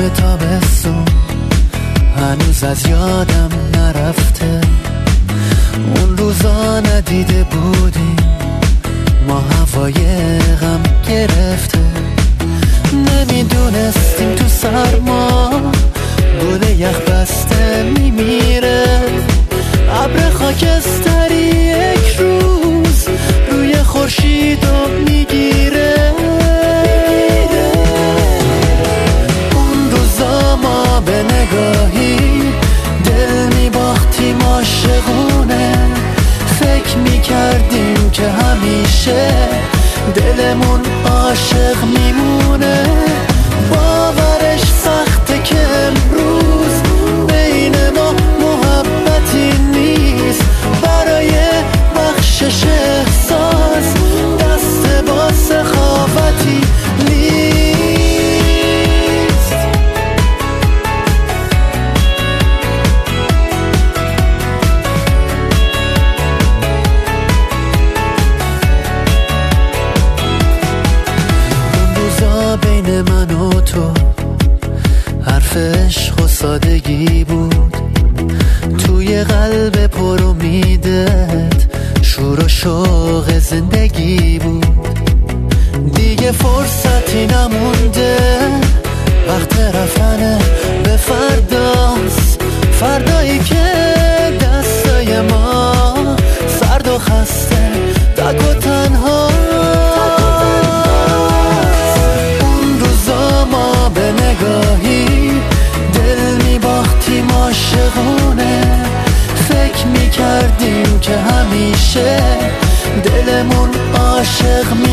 تابستون هنوز از یادم نرفته، اون روزا ندیده بودیم ما هوای غم گرفته، نمیدونستیم تو سرما گل یخ بسته میمیره، ابر خاکستری یک روز روی خورشیدو میگیره. اون روزا ما به نگاهی دل میباختیم عاشقونه، فکر میکردیم که همیشه دلمون عاشق میمونه، باورش سخته که امروز بین ما محبتی نیست، برای بخشش احساس دست با سخاوتی نیست. اون روزا بین من و تو حرف عشق و سادگی بود، توی قلب پر امیدت شور و شوق زندگی بود، دیگه فرصتی نمونده، وقت رفتن به فرداست، فردایی که دستای ما سرد و خسته تک و تنها. اون روزا ما به نگاهی دل میباختیم عاشقونه، فکر میکردیم که همیشه دلمون عاشق